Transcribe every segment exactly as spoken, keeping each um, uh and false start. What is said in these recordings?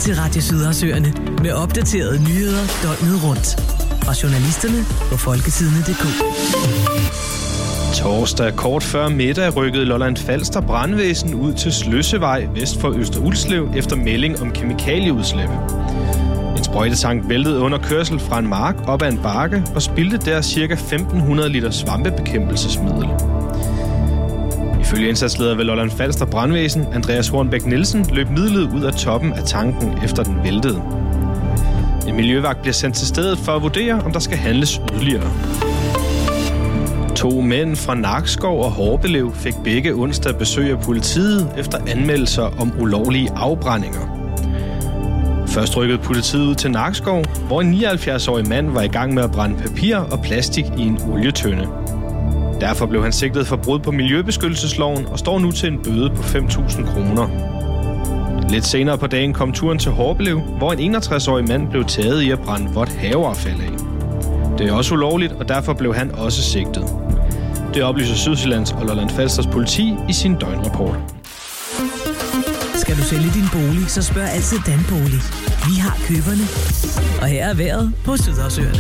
til Radio Sydhavsøerne med opdaterede nyheder døgnet rundt. Fra journalisterne på folketidene punktum d k. Torsdag kort før middag rykkede Lolland Falster brandvæsen ud til Sløssevej vest for Øster Ulslev efter melding om kemikalieudslip. En sprøjtetank væltede under kørsel fra en mark op ad en bakke og spildte der ca. femten hundrede liter svampebekæmpelsesmiddel. Ifølge indsatsleder ved Lolland Falster brandvæsen, Andreas Hornbæk Nielsen, løb midlet ud af toppen af tanken efter den væltede. En miljøvagt bliver sendt til stedet for at vurdere, om der skal handles yderligere. To mænd fra Nakskov og Horbelev fik begge onsdag besøg af politiet efter anmeldelser om ulovlige afbrændinger. Først rykkede politiet ud til Nakskov, hvor en nioghalvfjerds-årig mand var i gang med at brænde papir og plastik i en olietønde. Derfor blev han sigtet for brud på miljøbeskyttelsesloven og står nu til en bøde på fem tusind kroner. Lidt senere på dagen kom turen til Horbelev, hvor en enogtres-årig mand blev taget i at brænde vådt haveaffald af. Det er også ulovligt, og derfor blev han også sigtet. Det oplyser Sydsjællands og Lolland Falsters politi i sin døgnrapport. Skal du sælge din bolig, så spørg altid Danbolig. Vi har køberne. Og her er vejret på Sydhavsøerne.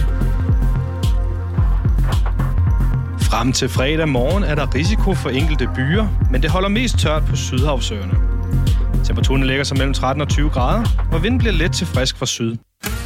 Frem til fredag morgen er der risiko for enkelte byer, men det holder mest tørt på Sydhavsøerne. Temperaturen ligger sig mellem tretten og tyve grader, og vinden bliver let til frisk fra syd.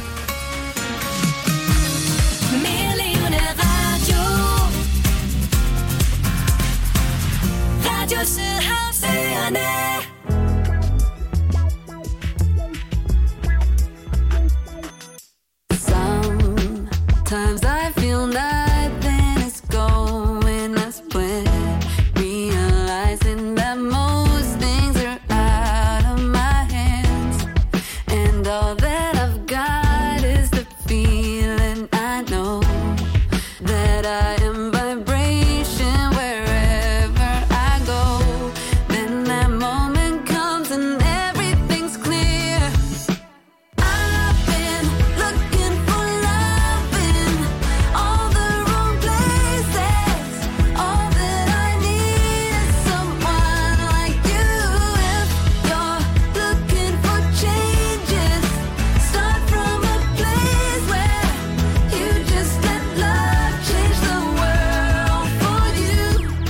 Sometimes I feel nothing is going as planned, realizing that most things are out of my hands, and all that I've got is the feeling I know that I am vibration wherever I go. Then that moment comes and everything's clear. I've been looking for love in all the wrong places. All that I need is someone like you. If you're looking for changes, start from a place where you just let love change the world for you.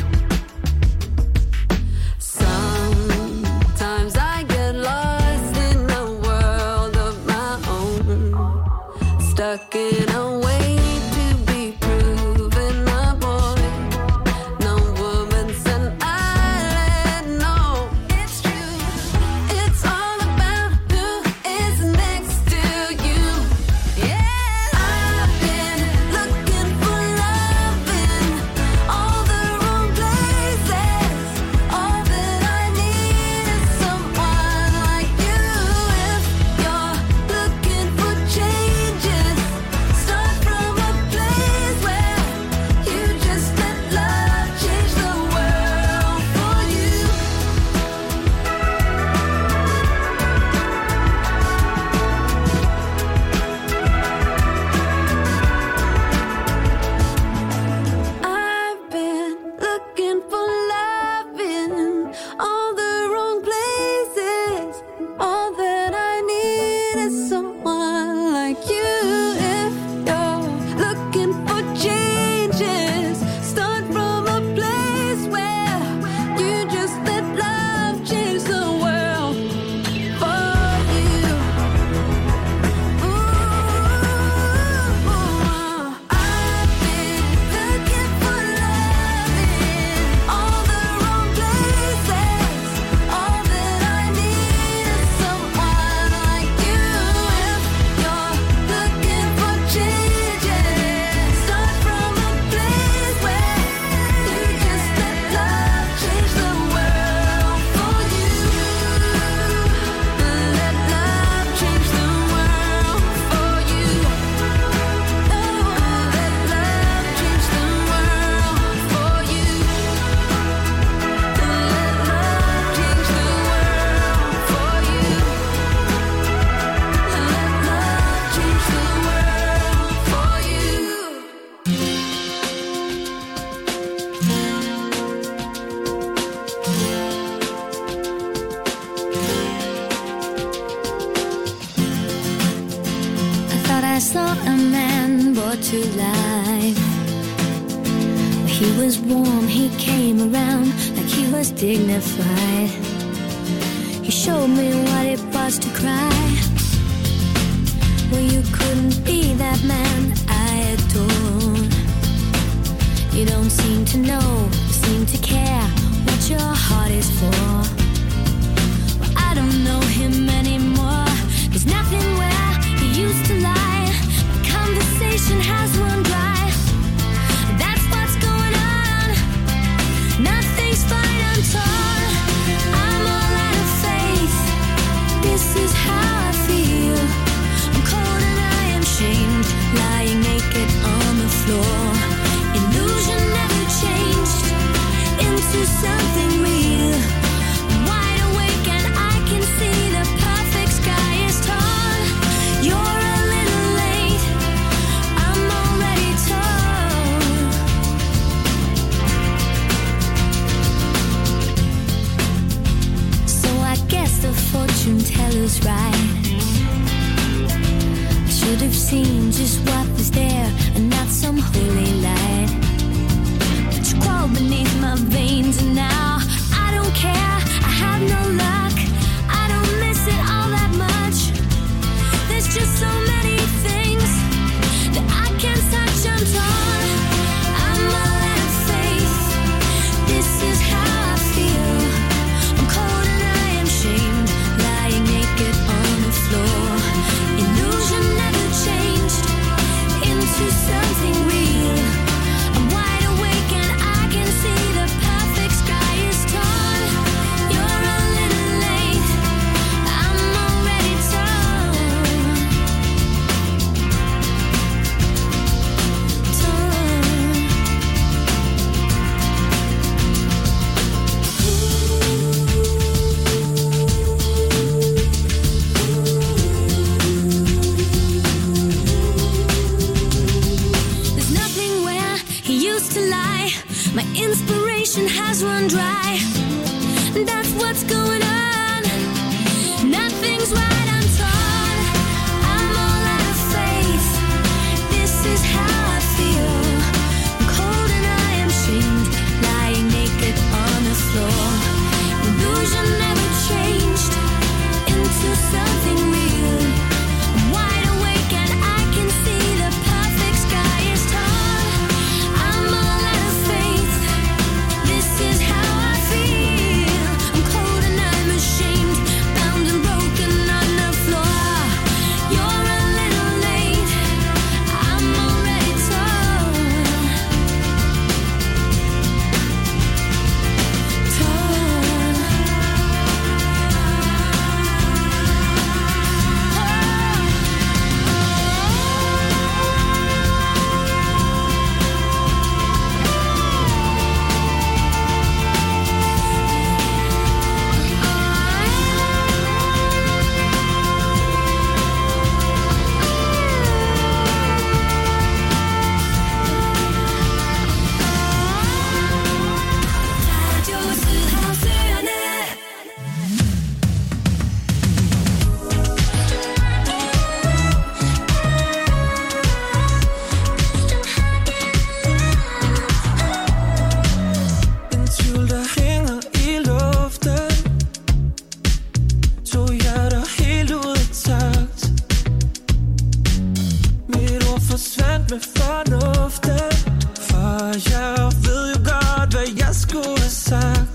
Sometimes I get lost in a world of my own, stuck in a way to be proven a boy. No woman's an island, no, it's true. It's all about who is next to you. Yeah, I've been looking for love in all the wrong places. All that I need is someone like you. If you're looking for changes, start from saw a man brought to life. He was warm, he came around like he was dignified. He showed me what it was to cry. Well, you couldn't be that man I adore. You don't seem to know, you seem to care what your heart is for. Well, I don't know him anymore. There's nothing where he used to lie. The conversation has run dry. That's what's going on. Nothing's fine, I'm torn. I'm all out of faith. This is how I feel. I'm cold and I am shamed, lying naked on the floor. Illusion never changed into something real. I'm wide awake and I can see the perfect sky is torn. You're a little late, I'm already torn. So I guess the fortune teller's right. I should have seen just what was there and not some holy light. But you crawled beneath my veins and now I don't care, I have no luck. I don't miss it all that much. There's just so many things that I can't touch, I'm torn. I'm all out of faith. This is how I feel. I'm cold and I am shamed, lying naked on the floor. Illusion never changed into something real. I'm wide awake and I can see the perfect sky is torn. You're a little late, I'm already torn. Torn. There's nothing where he used to lie. My inspiration has run dry. That's what's going on. Nothing's right, I'm torn. I'm all out of faith. This is how I feel. I'm cold and I am shamed, lying naked on the floor. Illusion never changed into something real. I'm wide awake and I can see the perfect sky is torn. I'm all out of faith. This is how I feel. I'm cold and I'm ashamed, bound and broken on the floor. You're a little late, I'm already torn. Torn. En tvivl, der hænger i luften. To hjerter helt ud af takt. Mit ord forsvandt med fornuften. For jeg ved jo godt, hvad jeg skulle have sagt.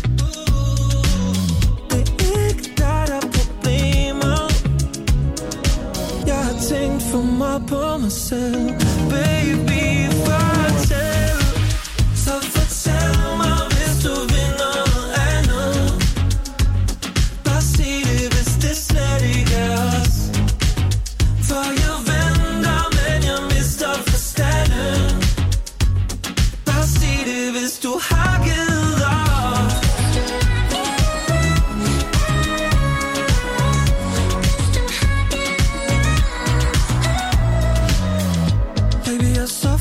Det er ikke dig, der er problemet. Jeg har tænkt for meget på mig selv. Baby, fortæl. Så fortæl mig, hvis du vil noget andet. Bare sig det, hvis det slet ikke er os. For jeg venter, men jeg mister forstanden. Bare sig det, hvis du har givet op. Baby, jeg er så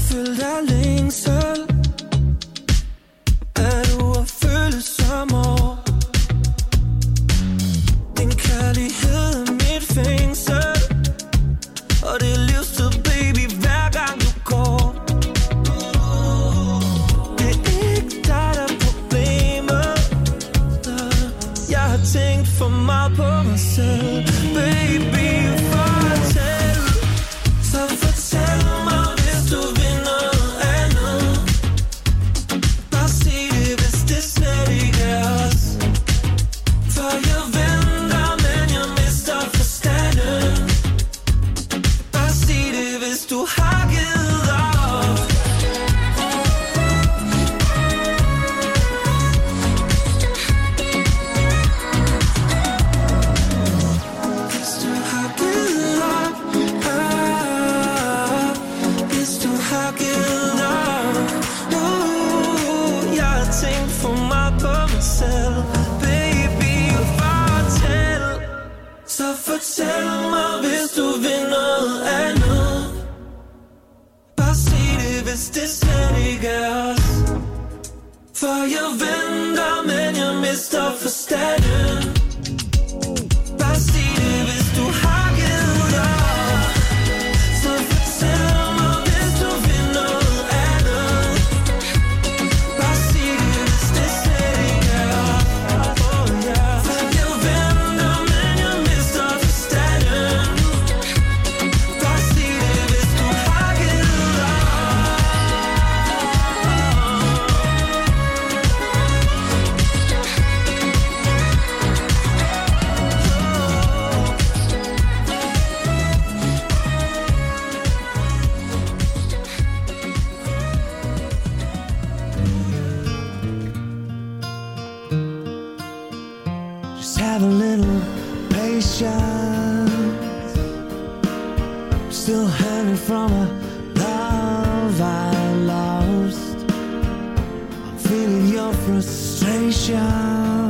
Still hanging from a love I lost. I'm feeling your frustration,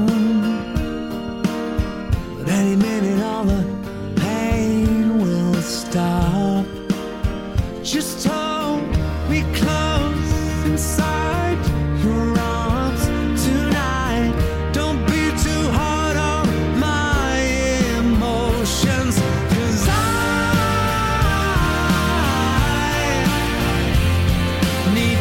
but any minute all the pain will stop. Just hold me close inside your arms tonight. Don't be too hard on my emotions, 'cause I need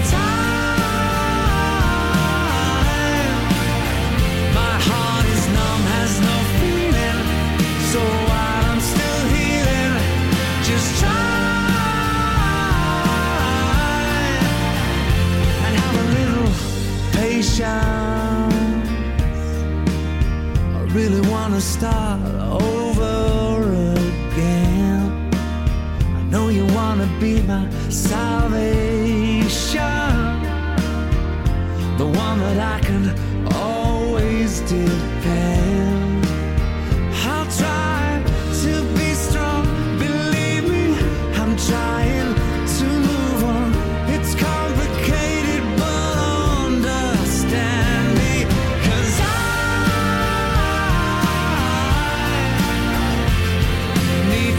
time. My heart is numb, has no feeling, so while I'm still healing, just try and have a little patience. I really wanna start over again. I know you wanna be my salvation, the one that I can always depend. I'll try to be strong, believe me, I'm trying to move on. It's complicated, but understand me, 'cause I need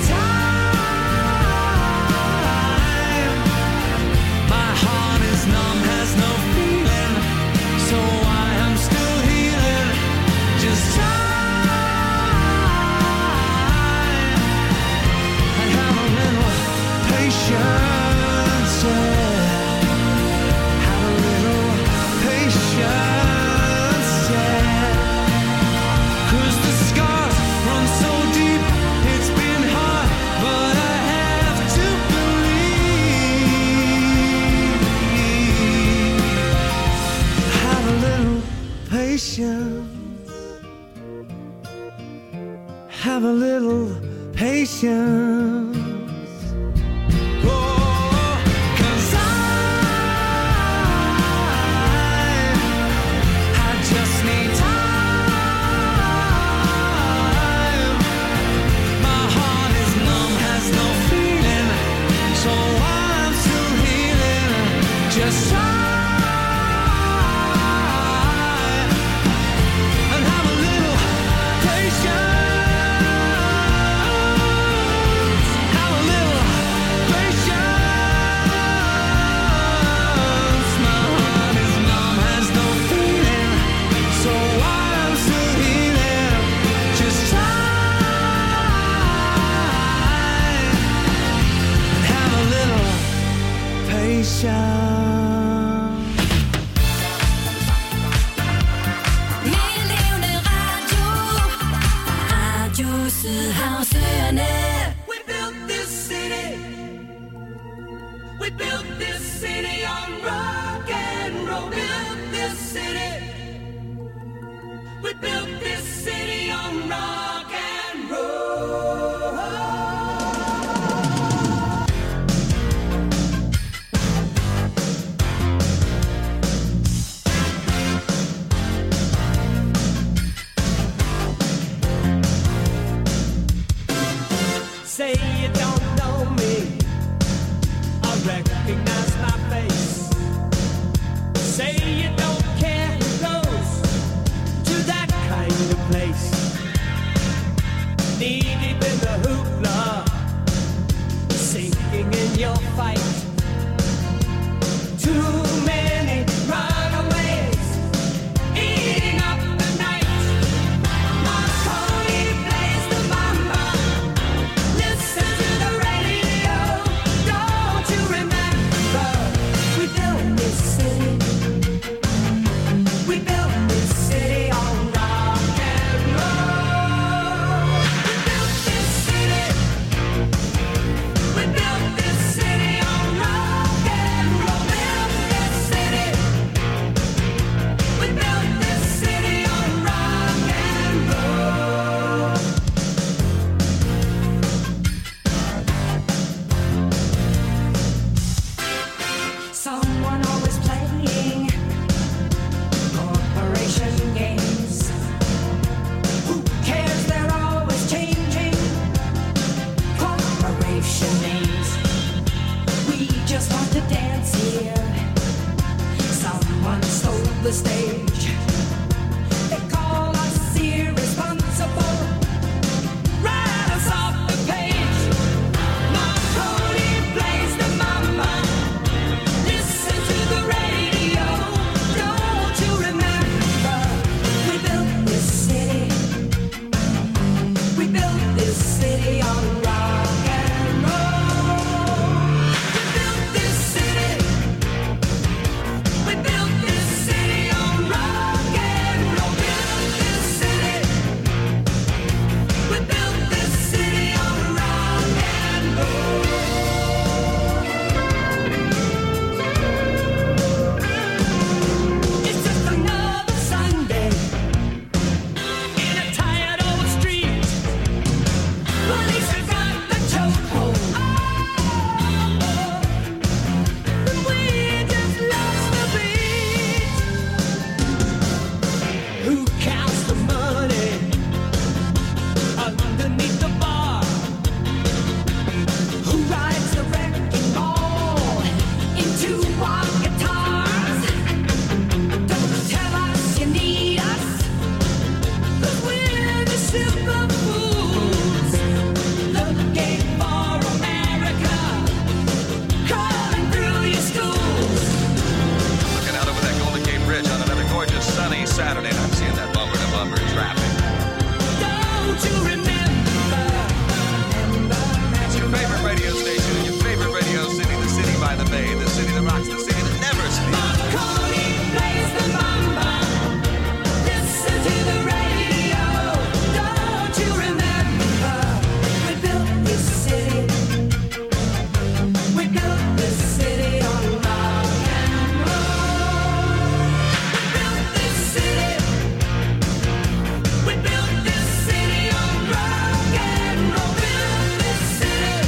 time. My heart is numb, has no feeling, so I am still healing. Just time and have a little patience, yeah. Have a little patience, yeah. 'Cause the scars run so deep, it's been hard, but I have to believe. Have a little patience. Have a little patience. Oh, 'cause I, I just need time. My heart is numb, has no feeling, so I'm still healing. Just try and have a little patience. Have a little patience. My heart is numb, has no feeling, so I'm still healing. Just try and have a little patience. Millioner Radio, Radio Sydhavsøerne. We built this city. We built this city on rock and roll. Built this city. We built this city on rock and roll. Say you don't know me, I recognize my face. Say you don't care who goes to that kind of place. Knee deep in the hoopla, sinking in your fight. Too many runaways, eating up the night. Marconi plays the mambo. Listen to the radio. Don't you remember? We built this city. We built this city on rock and roll. We built this city. We built this city on rock We just want to dance here. Someone stole the stage. They call us irresponsible. Write us off the page. Marconi plays the mama. Listen to the radio. Don't you remember? We built this city. We built this city on rock and roll. We built this city. We built this city on rock and roll. Built this city. We built this city on rock and roll. It's just another Sunday in a tired old street. Police have got the chokehold. And we just lost the beat. Who counts the money underneath the bar? Who rides the wrecking ball into our guitars? Don't tell us you need us, 'cause we're the simple fools looking for America, crawling through your schools. Looking out over that Golden Gate Bridge on another gorgeous sunny Saturday night, seeing that bumper to bumper traffic. Don't you remember? Remember It's your favorite radio station in your favorite radio city, the city by the bay, the city that rocks, the city that never sleeps. Marconi plays the mama. Listen to the radio. Don't you remember? We built this city. We built this city on rock and roll. We built this city. We built this city on rock and roll. Built this city.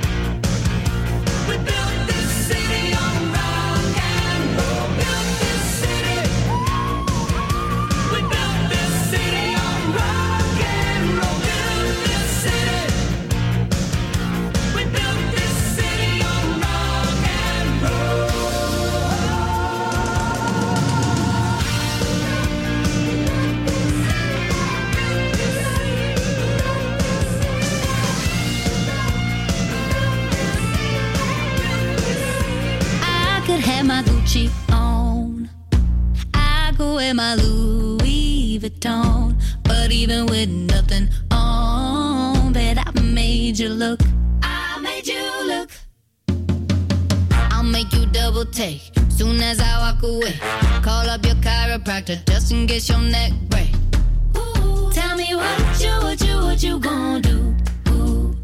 We built this city on rock and roll. Built this city. We built this city on rock and roll. Built this city. We built this city on rock and roll. I could have my Gucci on. I could wear my Louis Vuitton. But even with nothing on, bet I made you look. I made you look. I'll make you double take soon as I walk away. Call up your chiropractor just in case your neck break. Ooh, tell me what you, what you, what you gonna do? Ooh.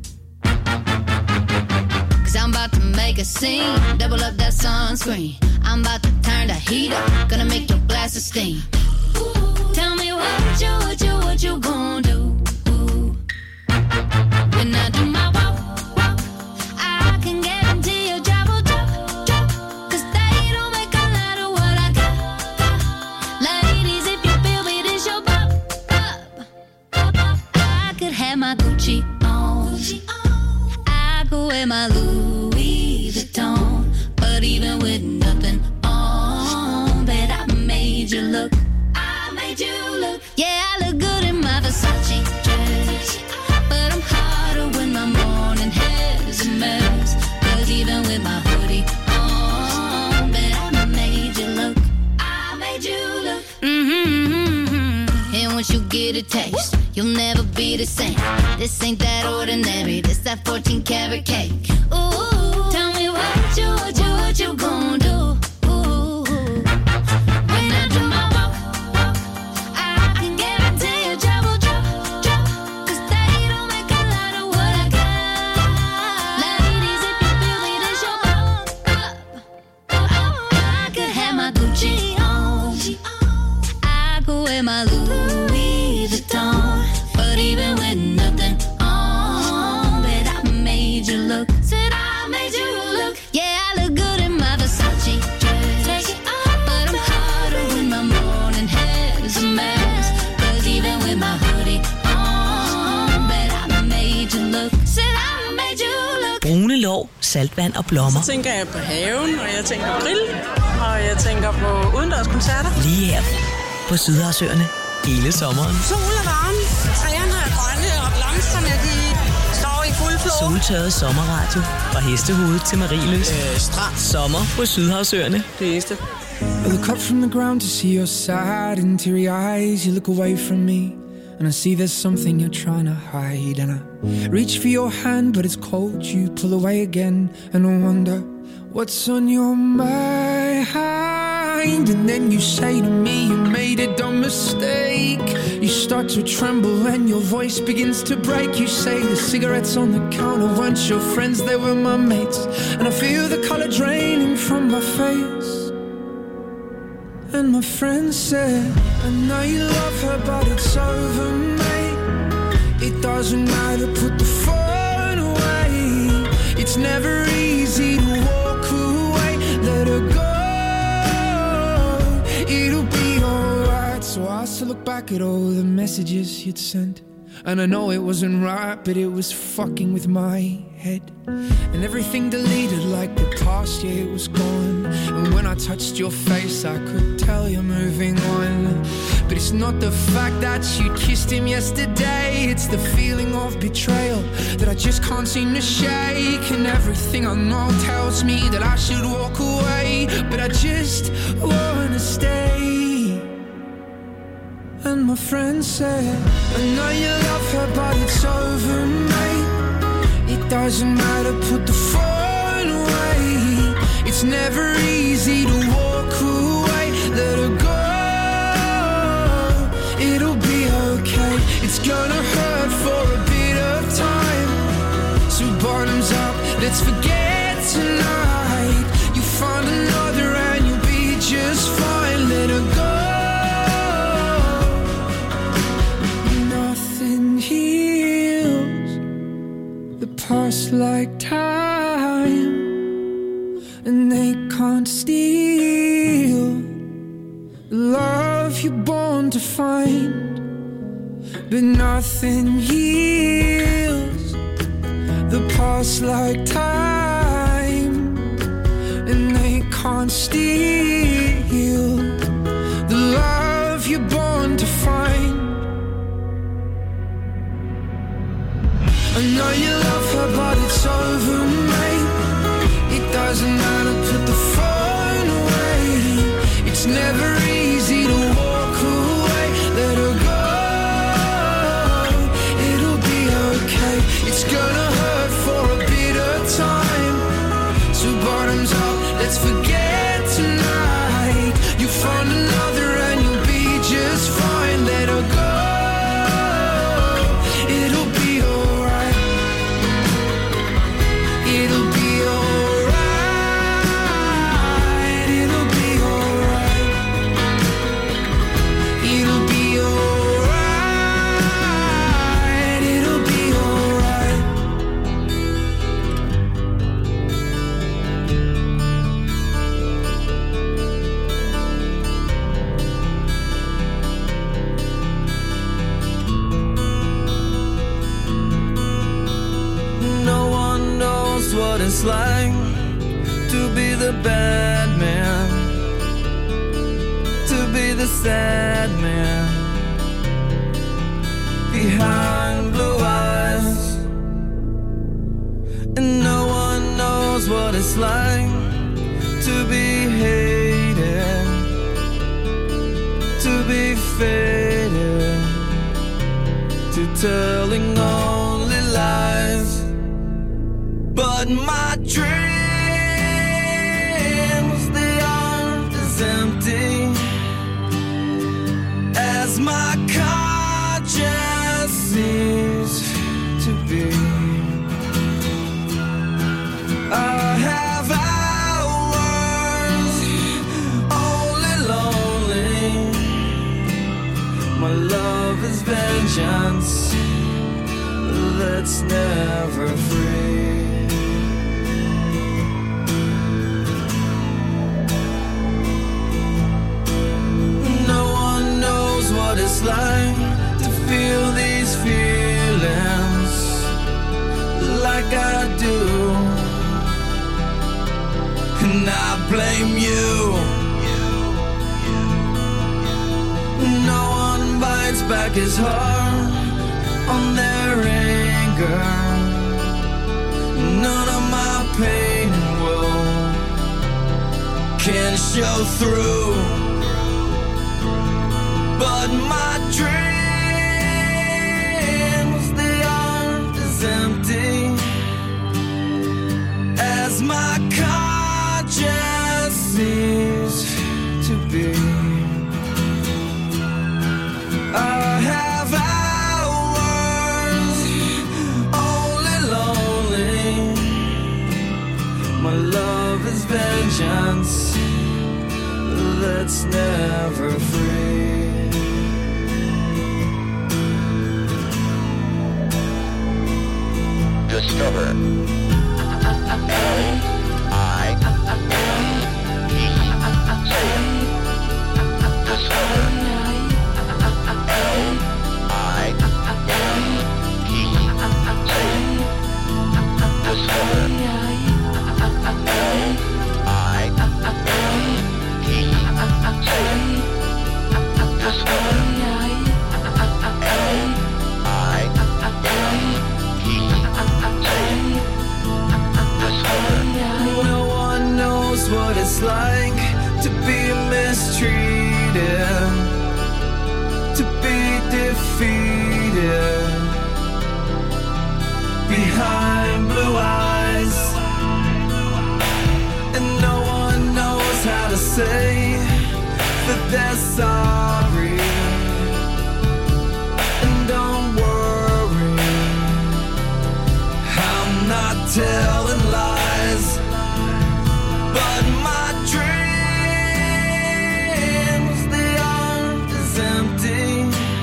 Cause I'm about to make a scene. Double up that sunscreen. I'm about to turn the heat up. Gonna make your glasses steam. Ooh, tell me what you, what you, what you gonna do? Ooh. When I do my walk, walk, I can guarantee your job will drop, drop. Cause they don't make a lot of what I got, got. Ladies, if you feel me, this your bop, bop, bop. I could have my Gucci on. I could wear my Louis Vuitton. But even with nothing on, bet I made you look. I made you look. Yeah, I look good in my Versace dress. But I'm hotter when my morning hair's a mess. Cause even with my hoodie on, bet I made you look. I made you look. Mm-hmm. And once you get a taste, you'll never be the same. This ain't that ordinary. This that fourteen karat cake. Ooh, tell me what you, what you, what you gon' do? Ooh, when I do my walk, walk, I can guarantee your job will drop, drop. Cause they don't make a lot of what I got. Ladies, if you feel me, this your bop, bop. Oh, I could have my Gucci on. I could wear my Louis Vuitton. But even with nothing on, bet I made you look. Said I saltvand og blommer. Så tænker jeg på haven, og jeg tænker på grill, og jeg tænker på udendørskoncerter. Lige her på Sydhavsøerne hele sommeren. Sol og varme, træerne er grønne, og blomsterne de står i fuld flor. Soltørret sommerradio fra Hestehovedet til Marieløs. Øh, strand. Sommer på Sydhavsøerne. Det eneste. I look up from the ground to see your sad and teary eyes. You look away from me and I see there's something you're trying to hide. And I reach for your hand but it's cold. You pull away again and I wonder what's on your mind. And then you say to me you made a dumb mistake. You start to tremble and your voice begins to break. You say the cigarettes on the counter weren't your friends, they were my mates. And I feel the color draining from my face. And my friend said, I know you love her, but it's over, mate. It doesn't matter, put the phone away. It's never easy to walk away. Let her go, it'll be alright. So I still look back at all the messages you'd sent. And I know it wasn't right, but it was fucking with my head. And everything deleted like the past, yeah, it was gone. And when I touched your face, I could tell you're moving on. But it's not the fact that you kissed him yesterday, it's the feeling of betrayal that I just can't seem to shake. And everything I know tells me that I should walk away, but I just wanna stay. And my friend said, I know you love her, but it's over, mate. It doesn't matter, put the phone away. It's never easy to walk away. Let her go, it'll be okay. It's gonna hurt for a bit of time. So bottoms up, let's forget tonight. You find another and you'll be just fine. Let her go. Past like time, and they can't steal the love you're born to find. But nothing heals the past like time, and they can't steal the love you're born to find. I know you love her, but it's over, mate. It doesn't matter, put the phone away. It's never easy to walk away. Let her go, it'll be okay. It's gonna hurt for a bit of time. So bottoms up, let's forget tonight. You find another and you'll be just fine. Let her go. What it's like to be the bad man, to be the sad man behind blue eyes. And no one knows what it's like to be hated, to be faded, to telling only lies. But my dreams, they aren't as empty as my conscience seems to be. I have hours only lonely. My love is vengeance that's never free. blame you. No one bites back his heart on their anger. None of my pain and woe can show through. But my dreams, the earth is empty, as my conscience seems to be. I have hours only lonely. My love is vengeance that's never free. Discover L I E Discover L I E Discover L I E Discover L I No one knows what it's like to be mistreated, to be defeated behind blue eyes. And no one knows how to say that they're sorry. And don't worry, I'm not telling lies. But my dreams, the earth is empty,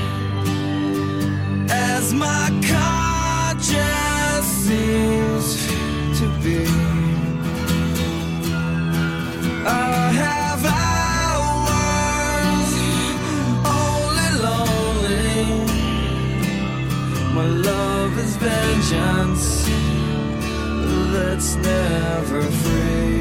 as my conscience seems to be. I have hours only lonely. My love is vengeance that's never free.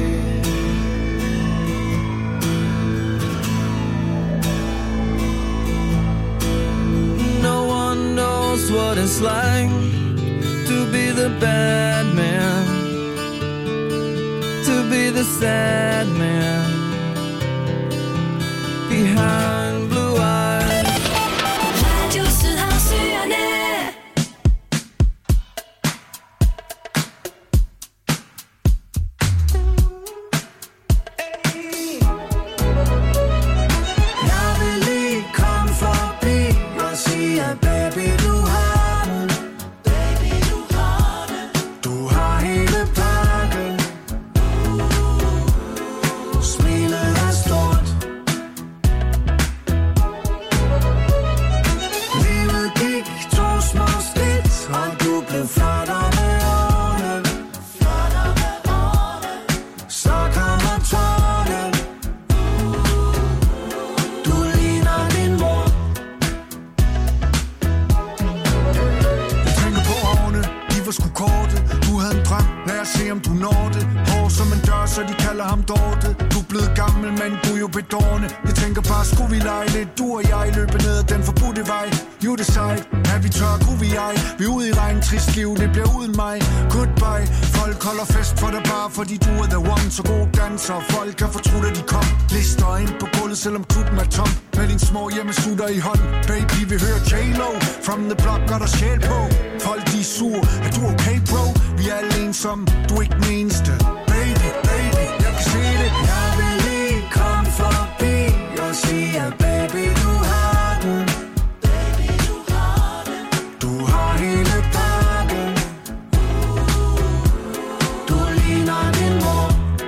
No one knows what it's like to be the bad man, to be the sad man behind blue eyes. Radio Sydhavsøerne. Jeg vil lige komme forbi og sige, at baby, du har den. Baby, du har den. Du har hele pakken. Smilet er stort. Livet gik to små skridt, og du blev flottere med årene. Flottere med årene. Så kommer tårne. Du ligner din mor. Jeg tænker på årene, de var sgu korte. Du havde en drøm, lad os se om du når det. Hård som en dør, så de kalder ham Dorte. Du er blevet gammel, men du er jo bedårende. Jeg tænker bare, skulle vi lege lidt, du og jeg løbe ned ad den forbudte vej. You decide, er vi tør, kunne vi ej. Vi er ude i regn, trist liv, det bliver uden mig. Goodbye, folk holder fest for dig bare, fordi du er the one. Så god danser, folk kan fortrudt, at de kom. Lister ind på gulvet, selvom klubben er tom. Med din små hjemmesutter i hånd. Baby, vi hører J-Lo, from the block, gør der sjæl på. Folk de er sur, er du okay, bro? Vi er alle ensomme, du er ikke den eneste. Baby, baby, jeg kan se det. Jeg vil lige komme forbi og sige, at baby, du har den. Baby, du har den. Du har hele pakken. Du ligner din mor.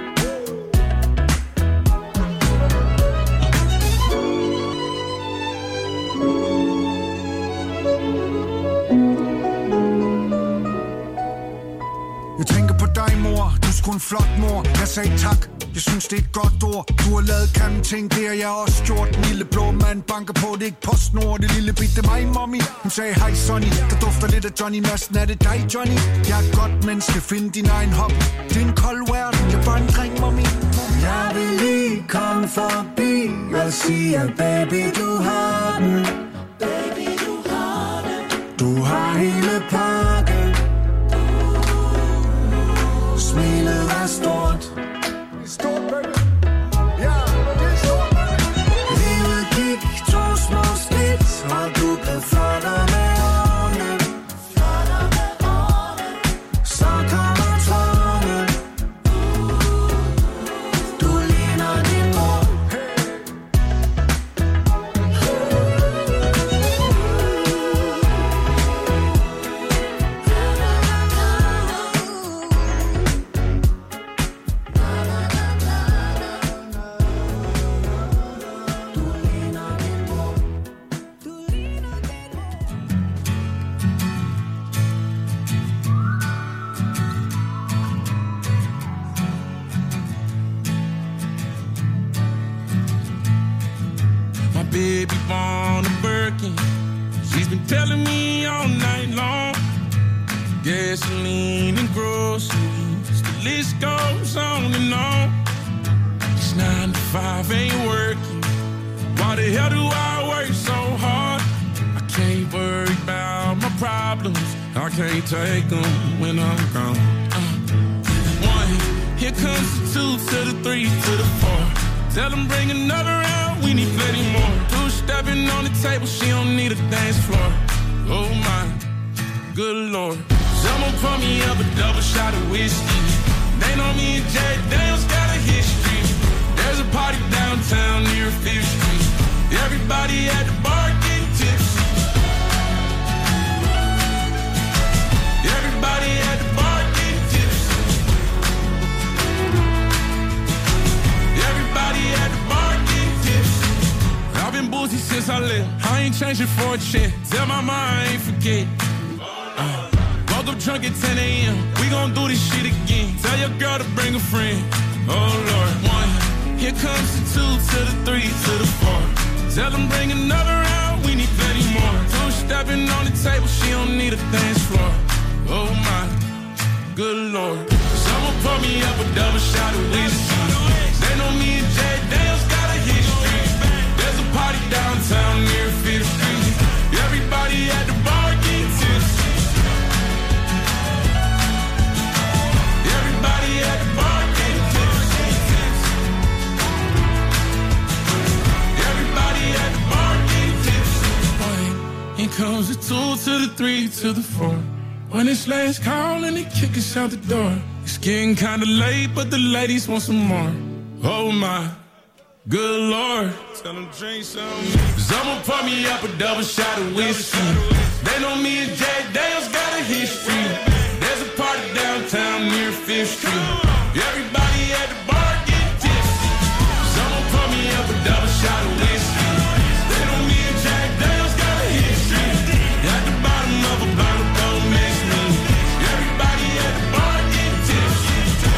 Jeg tænker på dig, mor. Du er sgu en flot mor. Jeg sagde tak. Jeg synes, det er et godt ord. Du har lavet grimme ting, det har jeg også gjort. Den lille blå mand banker på, det er ikke PostNord. Det lille bit, det er mig, mommy. Hun sagde, hej Sonny, der dufter lidt af Johnny Madsen. Er det dig, Johnny? Jeg er et godt menneske, find din egen hop. Det er en kold verden, jeg er bare en dreng, mommy. Jeg vil forbi og siger, baby, du har den. Baby, du har den. Du har hele pakken. Smilet er stort. Stort, baby. Ja, det er stort, baby. Livet gik to små skridt, og du blev flottere med årene. Flottere med årene. Så kommer tårne. Du ligner din mor. My baby born a Birkin. She's been telling me all night long. Gasoline and groceries, the list goes on and on. This nine to five ain't working. Why the hell do I work so hard? I can't worry about my problems. I can't take them when I'm gone. Uh, one, here comes the two to the three to the four. Tell them bring another round, we need plenty more. Two stepping on the table, she don't need a dance floor. Oh my, good lord. Someone pour me up a double shot of whiskey. They know me and Jay Daniels got a history. There's a party downtown near Fifth Street. Everybody at the bar getting tipsy. Everybody at the bar getting tipsy. Everybody at the bar getting tipsy. I've been boozy since I left. I ain't changing for a check. Tell my mind I ain't forget. Uh, woke up drunk at ten a.m. We gon' do this shit again. Tell your girl to bring a friend. Oh Lord, one. Here comes the two to the three to the four. Tell them bring another round. We need plenty more. Two stepping on the table. She don't need a dance floor. Oh my, good lord. Someone pour me up a double shot of whiskey. They know me and Jay Daniels got a history. There's a party downtown near Fifth Street. Everybody at the bar getting tipsy. Everybody at the bar getting tipsy. Everybody at the bar getting tipsy. Boy, here comes the two to the three to the four. When it's last call and they kick us out the door. It's getting kinda late, but the ladies want some more. Oh my, good lord. Tell them drink some. Someone pour me up a double shot of whiskey. They know me and Jay Daniels got a history. There's a party downtown near Fifth Street. Everybody at the bar getting tipsy. Someone pour me up a double shot of whiskey. They know me and Jay Daniels got a history. At the bottom of a bottle, don't mix me. Everybody at the bar getting tipsy.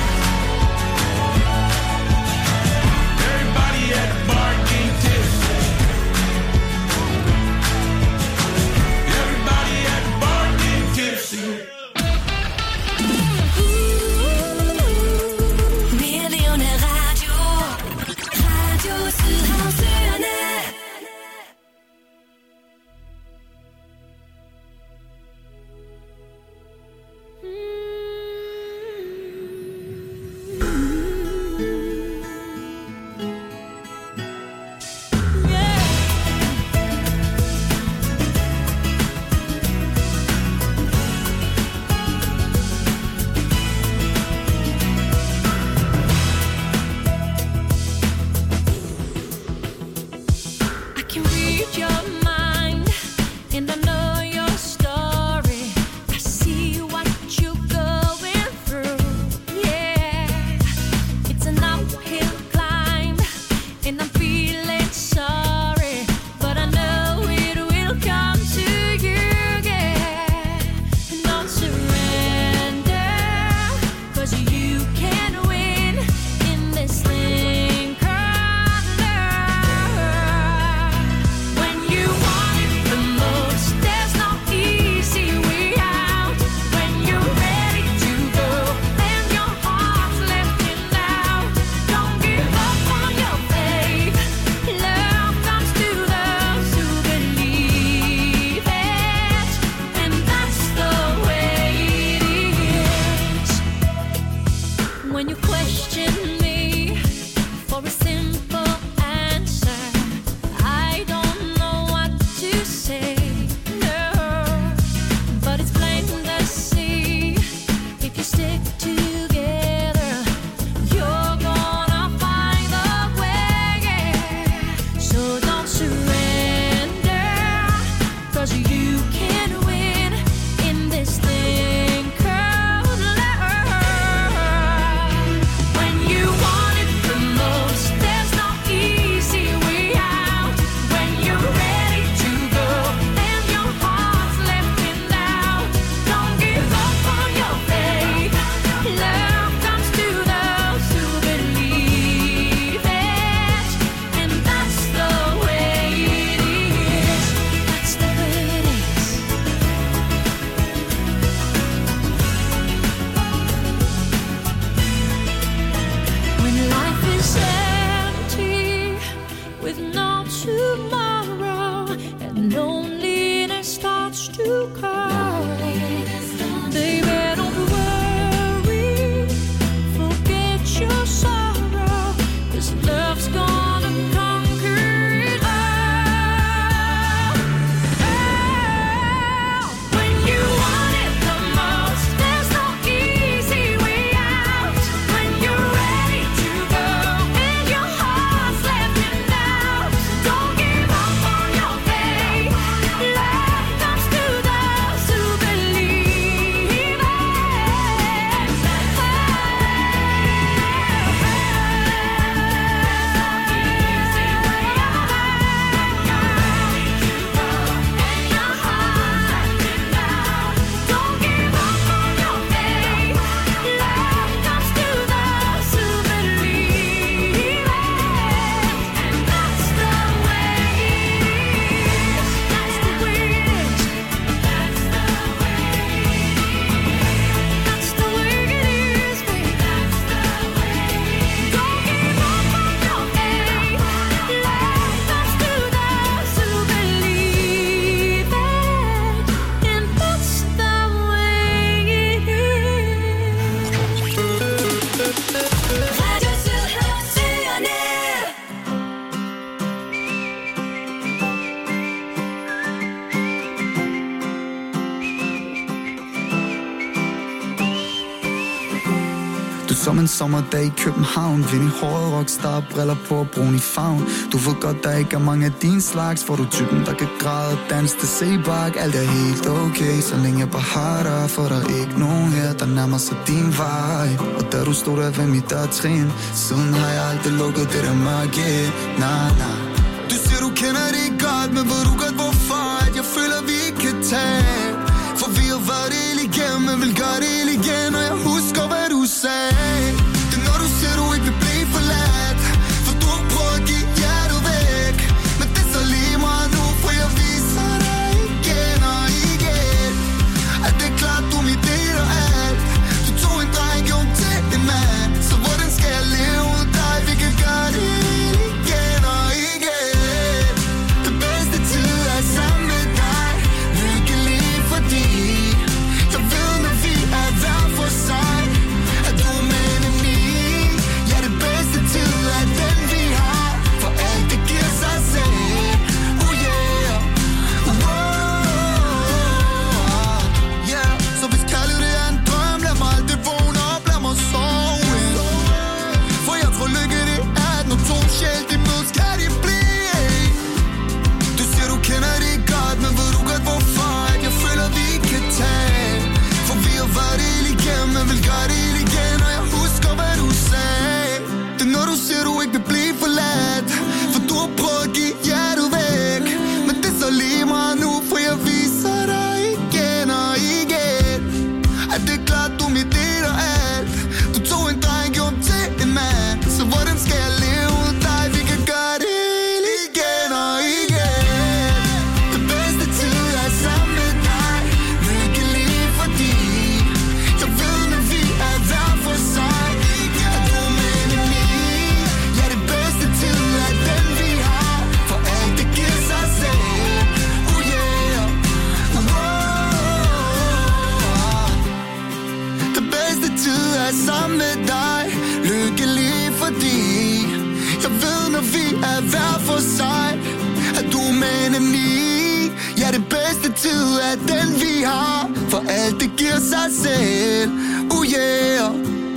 Everybody at the bar getting tipsy. Everybody at the bar getting tipsy. question me for a simple answer. I don't know what to say, no, but it's plain to see. If you stick together, you're gonna find a way. So don't surrender, 'cause you can win in this thing called love. When you want it the most, there's no easy way out. When you're ready to go and your heart's left in doubt, don't give up on your faith. Love comes to those who believe it, and that's the way it is. That's the way it is. When life is empty with no tomorrow and loneliness starts to call, baby, don't worry, forget your sorrow, 'cause love's gonna conquer it all. Oh, when you want it the most, there's no easy way out. When you're ready to go and your heart's left in doubt, don't give up on your faith. Love comes to those who believe it. Du er som en sommerdag i København, vind i håret, rockstar, briller på, brun i favn. Du ved godt, der ikke er mange af din slags, for du er typen, der kan græde og danse til sebak. Alt er helt okay, så længe jeg bare har dig, for der er ikke nogen her, der nærmer sig din vej. Og da du stod der ved mit dørtrin, siden har jeg aldrig lukket det der mørke. Nah, nah. Du siger, du kender det godt, men ved du godt, hvorfor at jeg føler, vi ikke kan tage? For vi har været det hele igennem, men vil gøre det hele igen, og jeg husker, hvad du sagde. Det er når du siger, du ikke vil blive forladt, for du har prøvet at give hjertet væk. Men det er så lige meget nu, for jeg viser dig igen og igen, at det er klart, du er mit del og alt. Du tog en dreng, gjorde til en mand, så hvordan skal jeg leve uden dig? Vi kan gøre det igen og igen. Det bedste tid er sammen med dig, lykkelig fordi jeg ved, når vi er hver for sig, at du er med i. Ja, det bedste tid er den vi har, for alt det giver sig selv. Oh yeah, oh yeah. Så hvis kærlighed er en drøm, lad mig aldrig vågne op, lad mig sove. For jeg tror lykke det er, at når to sjæl de mødes, kan de blive. Du siger du kender det godt, men ved du godt hvorfor at jeg føler vi ikke kan tage? For vi har været det hele igennem, men vil gøre det hele igen, og jeg husker hvad du sagde. Det er når du siger du ikke vil blive forladt, for du har prøvet at give hjertet væk. Men det er så lige meget nu, for jeg viser dig igen og igen, at det er klart du er mit del og alt. Du tog en dreng, gjorde til en mand, så hvordan skal jeg leve uden dig? Vi kan gøre det hele igen og igen. Det bedste tid er sammen med dig, lykkelig fordi jeg ved, når vi er hver for sig, at du er med i. er hver for sig. At du er man af ni. Ja, det bedste tid er den vi har. For alt det giver sig selv. Oh yeah.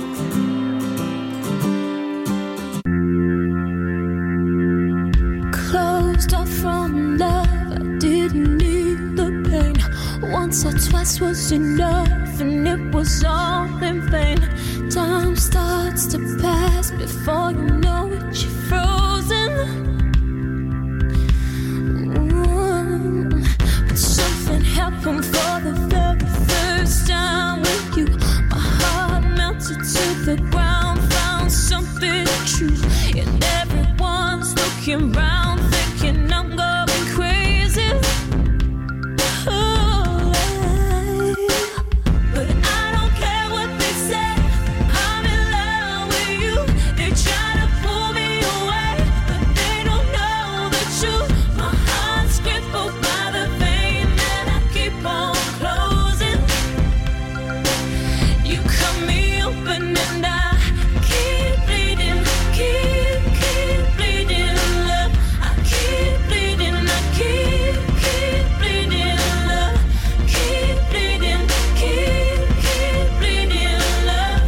Closed off from love, I didn't need the pain. Once or twice was enough, and it was all in vain. Time starts to pass before you know it, you're frozen. Ooh. But something happened for the very first time with you. My heart melted to the ground, found something true, and everyone's looking round, thinking I'm going crazy. Oh, but I don't care what they say. I'm in love with you. They try to pull me away, but they don't know the truth. My heart's crippled by the vein that I keep on closing. You cut me open and I keep bleeding, keep, keep bleeding, love. I keep bleeding, I keep, keep bleeding, love. Keep bleeding, keep, keep bleeding, love.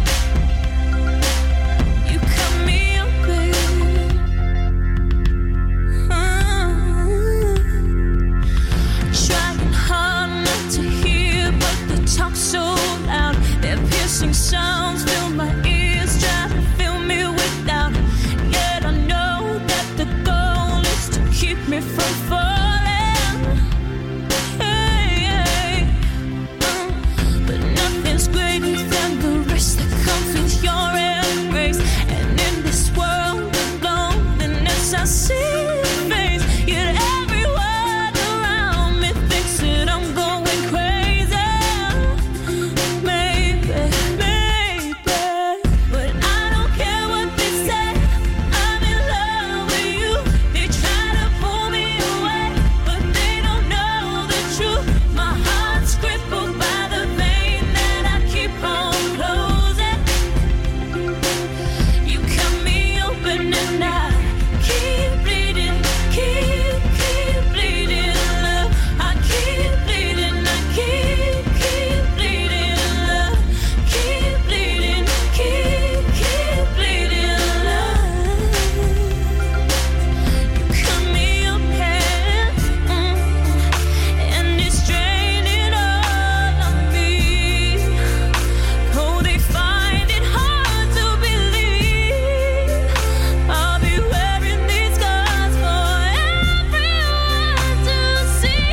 You cut me open. Trying hard not to hear, but the talk's so loud. Their piercing sounds fill my ears, try to fill me with doubt. Yet I know that the goal is to keep me from falling. Hey, hey. Uh, but nothing's greater than the risk that comes with your embrace. And in this world of loneliness, I see your face. Yet every word around me thinks that I'm going crazy. Maybe, maybe, but I don't care what they say. I'm in love with you. They try to pull me away, but they don't know the truth. My heart's crippled by the vein that I keep on closing. You cut me open and I keep bleeding, keep, keep bleeding, love. I keep bleeding, I keep, keep bleeding, love. Keep bleeding, keep, keep bleeding, love. You cut me open, mm, and it's draining all of me. Oh, they find it hard to believe I'll be wearing these scars for everyone to see.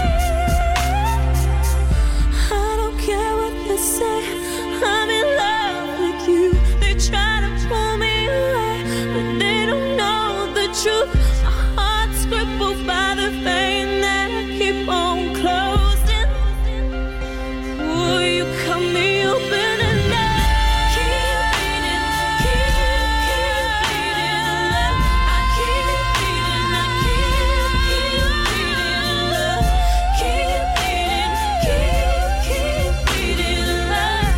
I don't care what they say. I'm in love with you. They try to pull me away, but they don't know the truth. My heart's crippled by the vein that I keep on closing. Ooh, you cut me open and I keep bleeding, keep, keep bleeding, love. I keep bleeding, I keep, keep bleeding, love. Keep bleeding, keep, keep bleeding, love.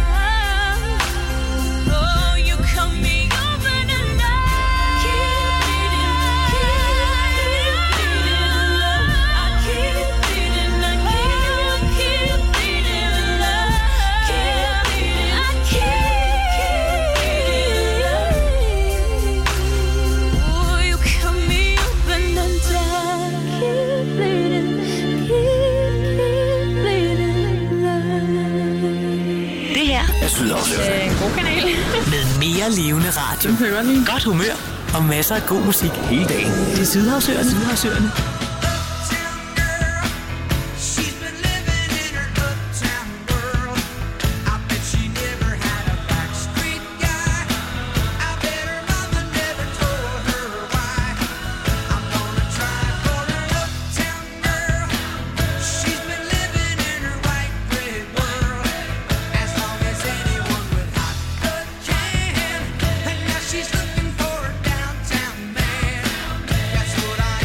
Oh, you cut me open and I keep bleeding, keep, keep bleeding, love. I keep bleeding, I keep, keep bleeding, love. Keep bleeding, I keep, keep bleeding. Oh, you cut me open and I keep bleeding, keep, keep bleeding, love. Det her er Sydhavsøerne. en god kanal med mere levende radio, godt humør og masser af god musik hele dagen. Det er Sydhavsøerne. Sydhavsøerne. She's looking for a downtown man. That's what I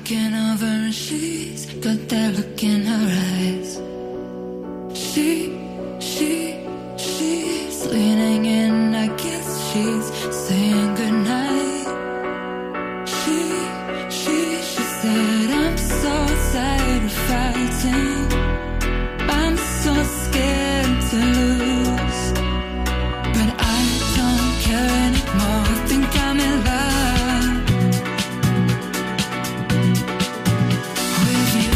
looking over and she's got that look in her eyes. She, she, she's leaning in, I guess she's saying goodnight. She, she, she said, I'm so tired of fighting. I'm so scared to lose. But I don't care anymore, think I'm in love with you.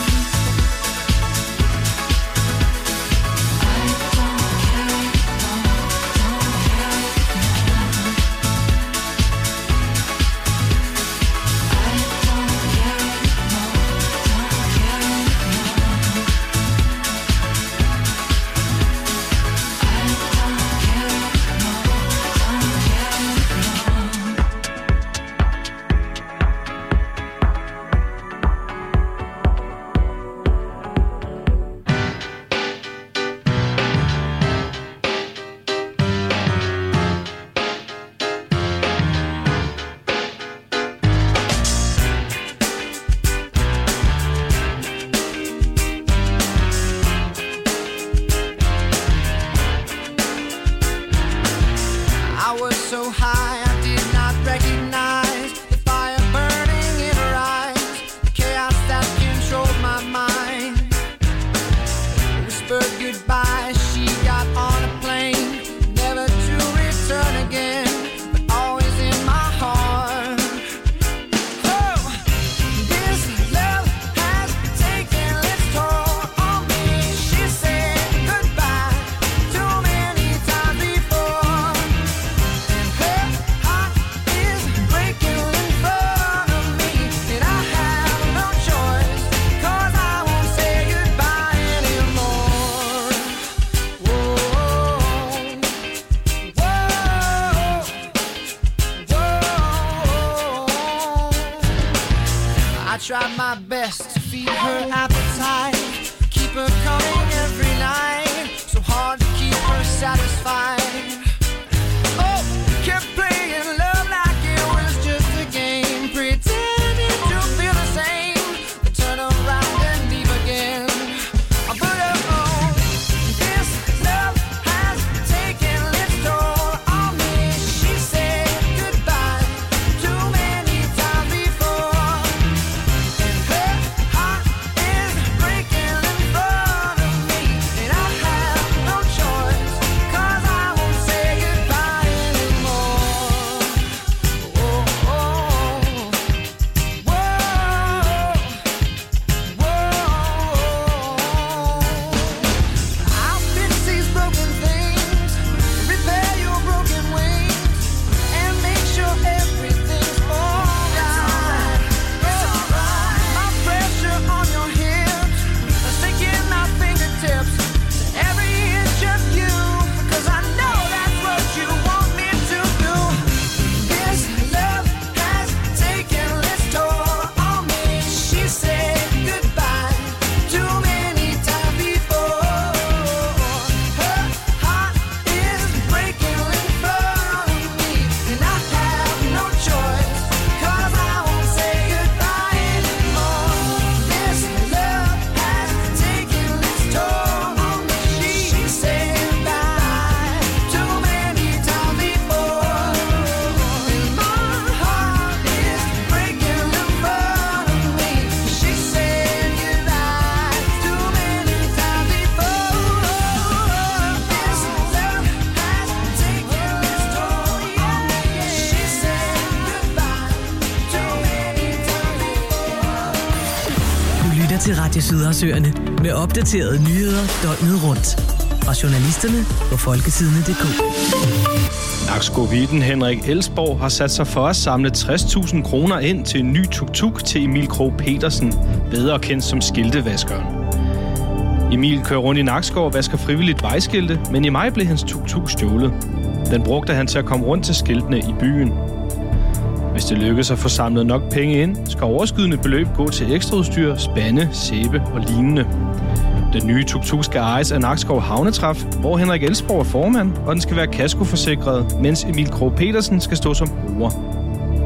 I don't care anymore, don't care anymore. I don't care anymore, don't care anymore. I don't care anymore, don't care anymore. I was so high I did not recognize the fire burning in her eyes, the chaos that controlled my mind. Whispered goodbye, she got on a plane, never to return again, but always in my heart. Oh, this love has taken its toll on me. She said goodbye too many times before. Her heart is breaking in front of me, and I have no choice, 'cause I won't say goodbye anymore. Whoa, whoa, whoa. I tried my best to feed her appetite, keep her coming every night, so hard to keep her satisfied. Oh, kept playing love like it was just a game, pretending to feel the same, then turn around and leave again. But oh, this love has taken its toll on me. She said goodbye too many times before, and her heart is breaking in front of me, and I have no choice, 'cause I won't say goodbye anymore. Oh, oh, whoa, whoa. I'll fix these broken things, repair your broken wings, and make sure everything's alright. It's alright. My pressure on your hips, sinking my fingertips to every inch of you, 'cause I know that's what you want me to do. This love has taken its toll on me. She said goodbye too many times before. Her heart is breaking in front of me, and I have no choice, 'cause I won't say goodbye anymore. This love has taken its toll on me. She said goodbye too many times before, and my heart is breaking in front of me. She said goodbye too many times before. This love has taken its toll on me. She said goodbye too many times before. Du lytter til Radio Sydhavsøerne med opdaterede nyheder døgnet rundt. Fra journalisterne på folketidene punktum d k. Naksko-vitten Henrik Elsborg har sat sig for at samle tres tusind kroner ind til en ny tuk-tuk til Emil Krog Petersen, bedre kendt som skiltevaskeren. Emil kører rundt i Nakskov og vasker frivilligt vejskilte, men i maj blev hans tuk-tuk stjålet. Den brugte han til at komme rundt til skiltene i byen. Hvis det lykkes at få samlet nok penge ind, skal overskydende beløb gå til ekstraudstyr, spande, sæbe og lignende. Den nye tuk-tuk skal ejes af Nakskov Havnetræf, hvor Henrik Elsborg er formand, og den skal være kaskoforsikret, mens Emil Krog Petersen skal stå som bruger.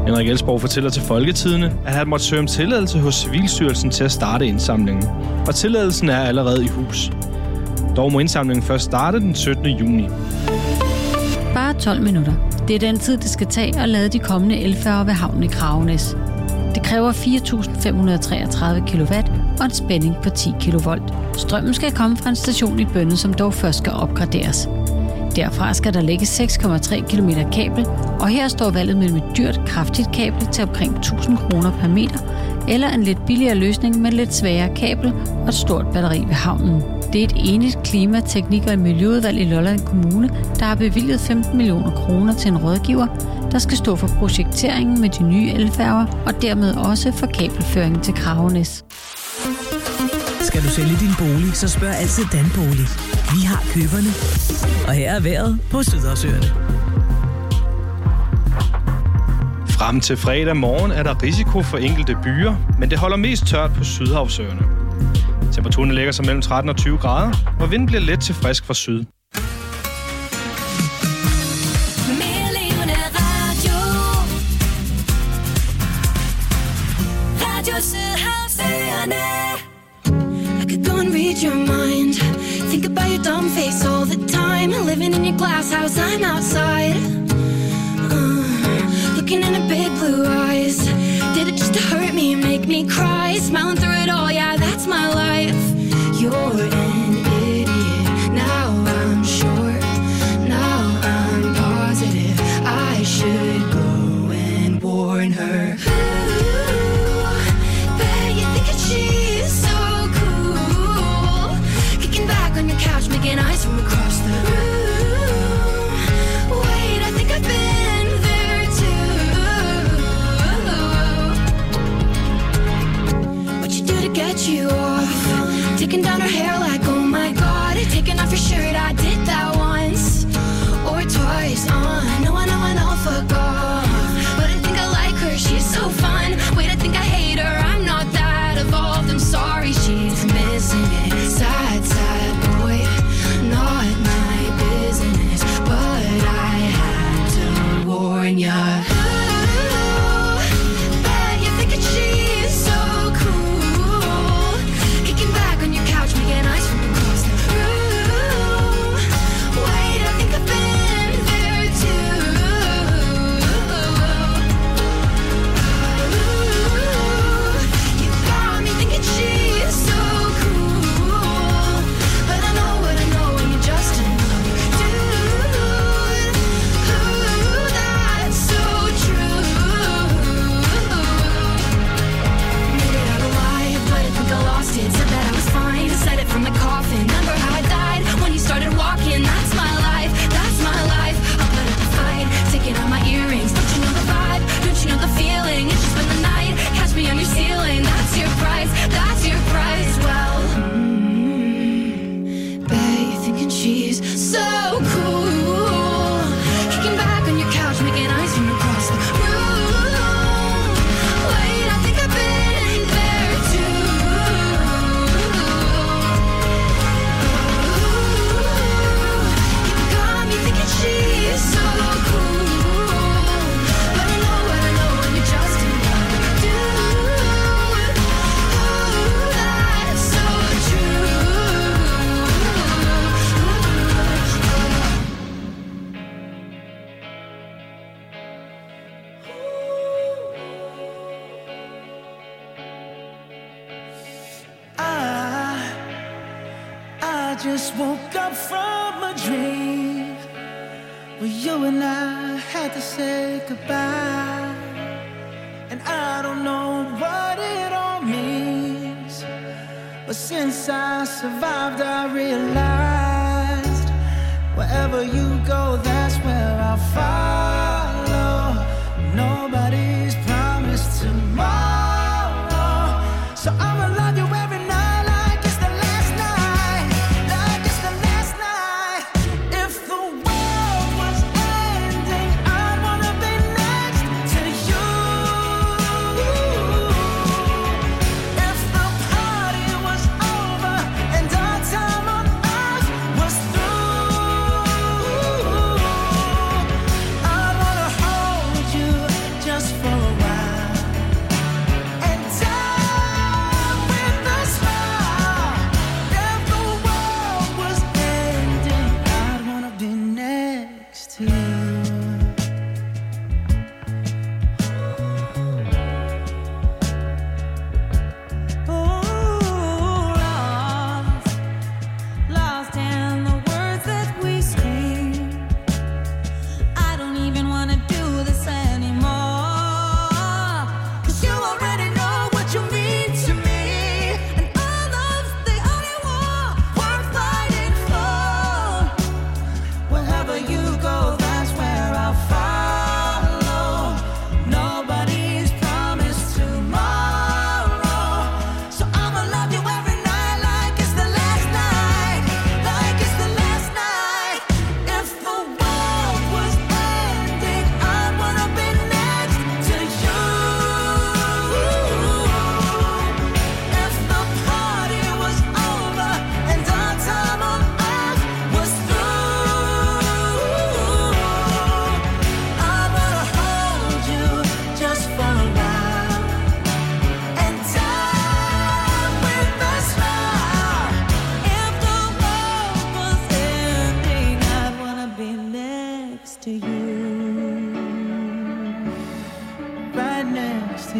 Henrik Elsborg fortæller til Folketidene, at han måtte søge om tilladelse hos Civilstyrelsen til at starte indsamlingen. Og tilladelsen er allerede i hus. Dog må indsamlingen først starte den syttende juni. Bare tolv minutter. Det er den tid, det skal tage at lade de kommende elfærger ved havnen i Kragenæs. Det kræver fire tusind fem hundrede treogtredive kilowatt og en spænding på ti kilovolt. Strømmen skal komme fra en station i Bønne, som dog først skal opgraderes. Derfra skal der lægges seks komma tre kilometer kabel, og her står valget mellem et dyrt, kraftigt kabel til omkring tusind kroner per meter, eller en lidt billigere løsning med lidt svagere kabel og et stort batteri ved havnen. Det er et enigt klima-, teknik- og miljøudvalg i Lolland Kommune, der har bevilget femten millioner kroner til en rådgiver, der skal stå for projekteringen med de nye elfærger og dermed også for kabelføringen til Kragenæs. Skal du sælge din bolig, så spørg altid Danbolig. Vi har køberne. Og her er vejret på Sydhavsøerne. Frem til fredag morgen er der risiko for enkelte byer, men det holder mest tørt på Sydhavsøerne. Temperaturen ligger sig mellem tretten og tyve grader, og vinden bliver let til frisk fra syd. Mere levende radio. Radio Sydhavsøerne. I could go and read your mind. Think about your dumb face all the time. Living in your glass house, I'm outside. Uh, looking into big blue eyes. Did it just to hurt me and make me cry? Smiling through it all, yeah, that's my life. You're an idiot. Now I'm sure. Now I'm positive. I should go and warn her. Ooh, bet you think that she's so cool. Kicking back on your couch, making eyes from across the room. Wait, I think I've been there too. What you do to get you off? Taking down her hair like, oh my god. Taking off your shirt, I did that once or twice. Uh, I know, I know, I know, fuck off. But I think I like her, she's so fun. Wait, I think I hate her, I'm not that evolved. I'm sorry, she's missing it. Sad, sad boy, not my business. But I had to warn ya. Ooh, bet you think that she's so cool. Kicking back on your couch, making eyes from across the room. Wait, I think I've been there too. Ooh, you got me thinking she's so cool. But I know what I know when you're just another dude. Ooh, that's so true. Made it out alive, but I think I lost it. Said that I was fine, said it from the coffin. Remember how I died when you started walking? That's my life, that's my life. I'll put up a fight, taking out my earrings. Don't you know the vibe? Don't you know the feeling? It's just been the night. Catch me on your ceiling. That's your price, that's your price. Well, mm, bet you're thinking she's so cool. Kicking back on your couch, making eyes from across the room. Wait, I think I've been there too. You got me thinking she's so cool. But I know what I know when you're just another dude. Ooh, that's so true. I, I just woke up from a dream where you and I had to say goodbye. And I don't know what it all means, but since I survived, I realized wherever you go, that's where I'll follow. Nobody's promised tomorrow, so I'ma love you every night like it's the last night, like it's the last night. If the world was ending, I'd wanna be next to you. If the party was over and our time on earth was through, I'd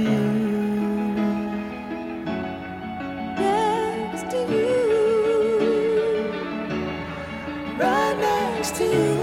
Next to you. Right next to you.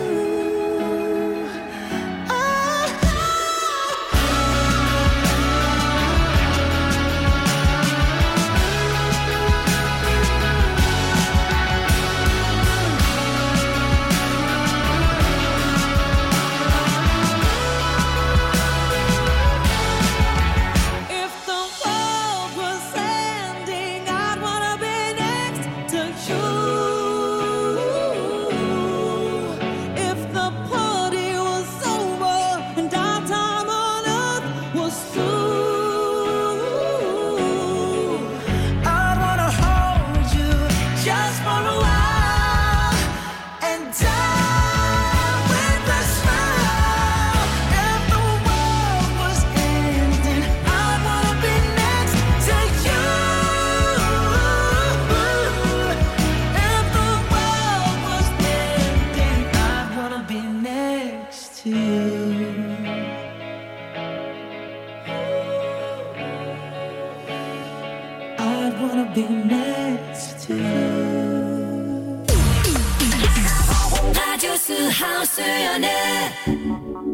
Radio Sydhavsøerne.